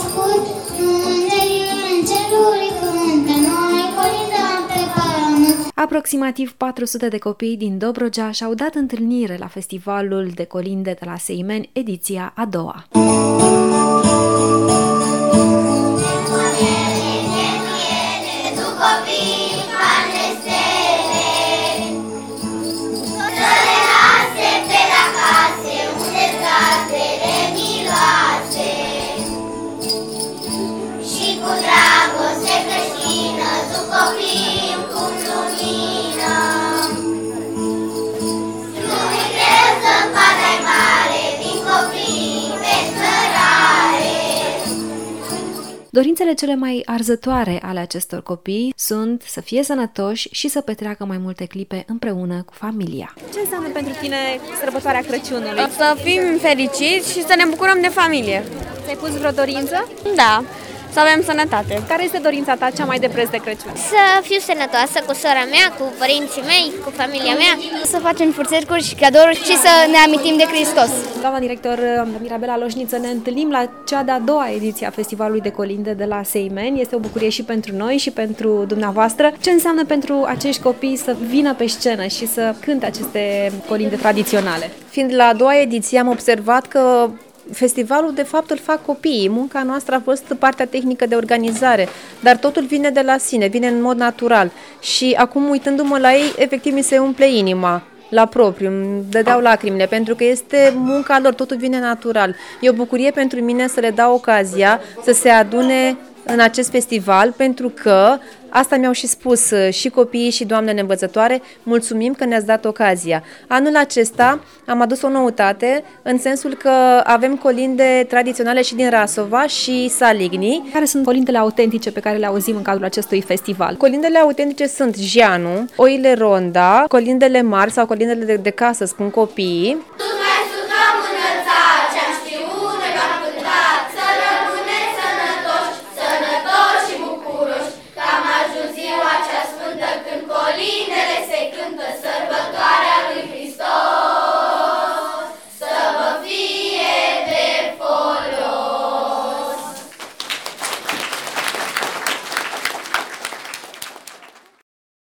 născut, îngerii în ceruri cântă, noi colindăm pe pământ. Aproximativ 400 de copii din Dobrogea și-au dat întâlnire la Festivalul de Colinde de la Seimeni, ediția a doua. Dorințele cele mai arzătoare ale acestor copii sunt să fie sănătoși și să petreacă mai multe clipe împreună cu familia. Ce înseamnă pentru tine sărbătoarea Crăciunului? Să fim fericiți și să ne bucurăm de familie. Ți-ai pus vreo dorință? Da, să avem sănătate. Care este dorința ta cea mai de preț de Crăciun? Să fiu sănătoasă cu sora mea, cu părinții mei, cu familia mea. Să facem furțercuri și cadouri și să ne amintim de Hristos. Doamna director Mirabela Loșniță, ne întâlnim la cea de-a doua ediție a Festivalului de Colinde de la Seimeni. Este o bucurie și pentru noi și pentru dumneavoastră. Ce înseamnă pentru acești copii să vină pe scenă și să cânte aceste colinde tradiționale? Fiind la a doua ediție, am observat că festivalul, de fapt, îl fac copiii. Munca noastră a fost partea tehnică de organizare, dar totul vine de la sine, vine în mod natural. Și acum, uitându-mă la ei, efectiv mi se umple inima la propriu, îmi dădeau lacrimile, pentru că este munca lor, totul vine natural. E o bucurie pentru mine să le dau ocazia să se adune în acest festival, pentru că asta mi-au și spus și copiii și doamnele învățătoare, mulțumim că ne-ați dat ocazia. Anul acesta am adus o noutate, în sensul că avem colinde tradiționale și din Rasova și Saligny. Care sunt colindele autentice pe care le auzim în cadrul acestui festival? Colindele autentice sunt Jeanu, Oile Ronda, colindele mari sau colindele de casă, spun copiii.